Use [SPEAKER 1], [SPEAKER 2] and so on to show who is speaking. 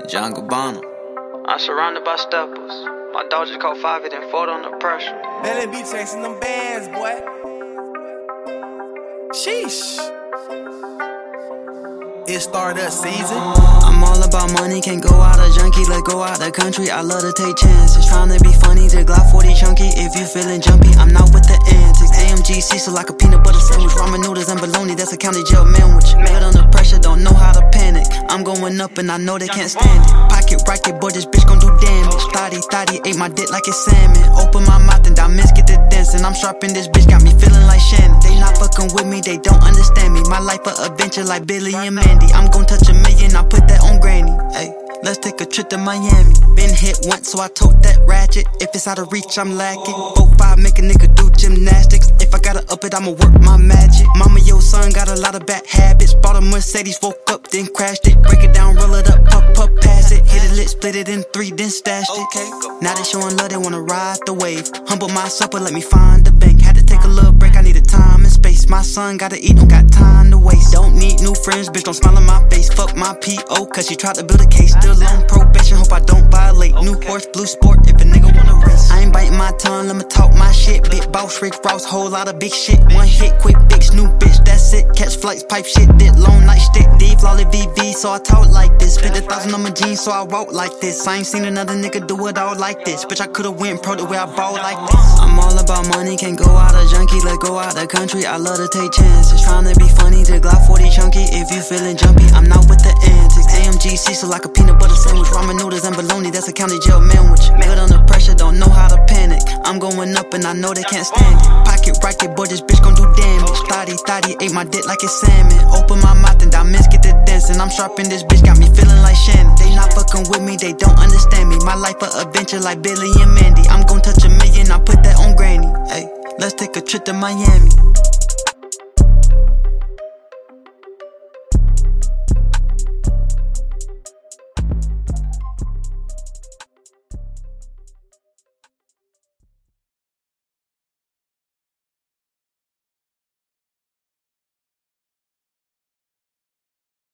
[SPEAKER 1] John Gabbana.
[SPEAKER 2] I'm surrounded by steppers. My dog just caught 5 and then fought under pressure.
[SPEAKER 3] Melon be chasing them bands, boy. Sheesh. It Stardust season.
[SPEAKER 1] I'm all about money, can't go out a junkie, let go out the country. I love to take chances, trying to be funny. The Glock 40 chunky, if you feeling jumpy, I'm not with the antics. AMG Cecil like a peanut butter sandwich, ramen noodles and bologna, that's a county jail sandwich. Made under pressure, don't know how to panic. I'm going up and I know they can't stand it. Pocket rocket, boy, this bitch gon' do damage. Thotty, ate my dick like it's salmon. Open my mouth and diamonds get to dancing. I'm sharp in this bitch, got me feeling like Shannon. They not fucking with me, they don't understand me. My life a adventure like Billy and Mandy. I'm gon' touch $1 million, I put that on granny. Ay, let's take a trip to Miami. Been hit once, so I tote that ratchet. If it's out of reach, I'm lacking. 4-5, make a nigga do gymnastics. If I gotta up it, I'ma work my magic. Mama, your son got a lot of bad habits. Bought a Mercedes, woke up, then crashed it. Break it down, roll it up, puff, pass it. Hit it lit, split it in 3, then stashed it. Okay, now they showing love, they wanna ride the wave. Humble myself, but let me find the bank. Had to take a little break, I needed time and space. My son gotta eat, don't got time to waste. Don't need new friends, bitch, don't smile on my face. Fuck my P.O., cause she tried to build a case. Still on probation, hope I don't violate. New horse, blue sport, if a nigga wanna race. I ain't biting my tongue, let me talk my shit. Big boss, Rick Ross, whole lot of big shit. One hit, quick fix, new bitch, that's it. Catch flights, pipe shit, did long night stick. D, flawless VV, so I talk like this. Spent 1,000 on my jeans, so I walk like this. I ain't seen another nigga do it all like this. Bitch, I could've went pro the way I ball like this. I'm all about money, can't go out a junkie, let go out the country. I love to take chances, trying to be funny. The Glock 40 chunky, if you feeling jumpy, I'm not with the antics. AMG Cecil like a peanut butter sandwich, ramen noodles and bologna, that's a county jail sandwich. Made under pressure, don't know how to panic. I'm going up and I know they can't stand it. Pocket rocket, boy, this bitch gon' do damage. Thotty, ate my dick like it's salmon. Open my mouth and diamonds get to dancing. I'm sharp in this bitch, got me feeling like Shannon. They not fucking with me, they don't understand me. My life a adventure like Billy and Mandy. I'm gon' touch $1 million, I put that on granny. Ay, let's take a trip to Miami.